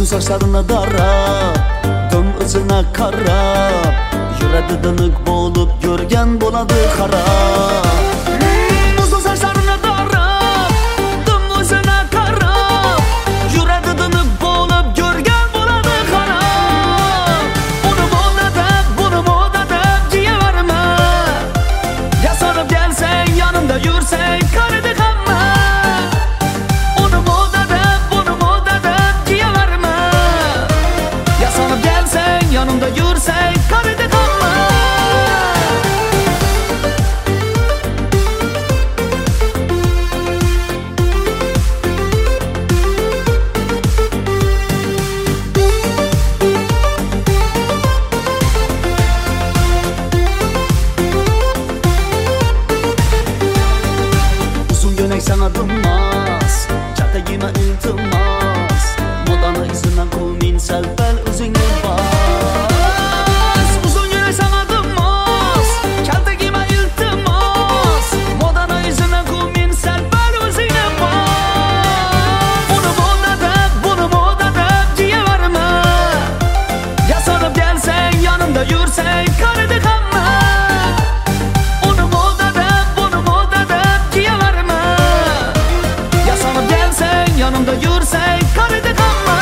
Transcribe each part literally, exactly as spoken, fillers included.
uzun saçlarına darab, dim o'zina qarab, yuradi diniq bo'lib, yurgan bo'ladi qarab. Uzun saçlarına darab, dim o'zina qarab, yuradi diniq bo'lib, yurgan bo'ladi qarab. Uni moda deb, buni moda deb deyaverma. Yasanib kelsang, yanimda yursang, qaridi hamma. Uni moda deb, buni moda deb deyaverma. Yasanib kelsang, yanimda yursang, qaridi hamma. Uzun gönek sana durmaz, çatagima iltimos, modani izidan qilmin salpal o'zingni bas. Uzun gönek sana durmaz, çatagima iltimos, modani izidan qilmin salpal o'zingni bas. Uni moda deb, buni moda deb deyaverma. Yasanib kelsang, yanimda yursang, qaridi hamma. Uni moda deb, buni moda deb deyaverma. Yasanib kelsang, yanimda yursang, qaridi hamma.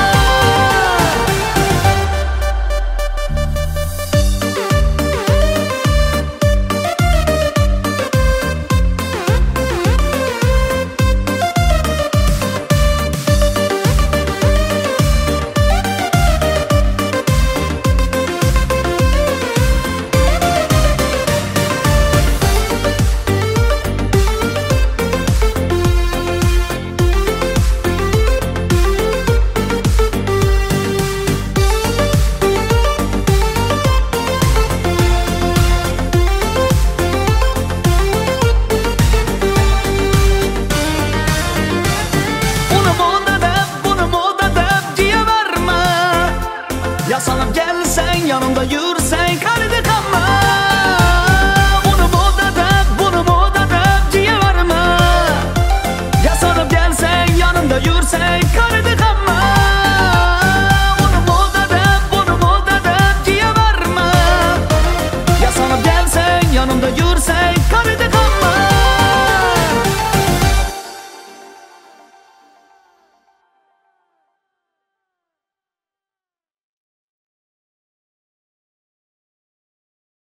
Uni moda deb, buni moda deb deyaverma. Yasanib kelsang, yanimda yursang, qaridi hamma. Uni moda deb, buni moda deb deyaverma. Yasanib kelsang, yanimda yursang, qaridi hamma. Uni moda deb, buni moda deb deyaverma. Yasanib kelsang, yanimda yursang,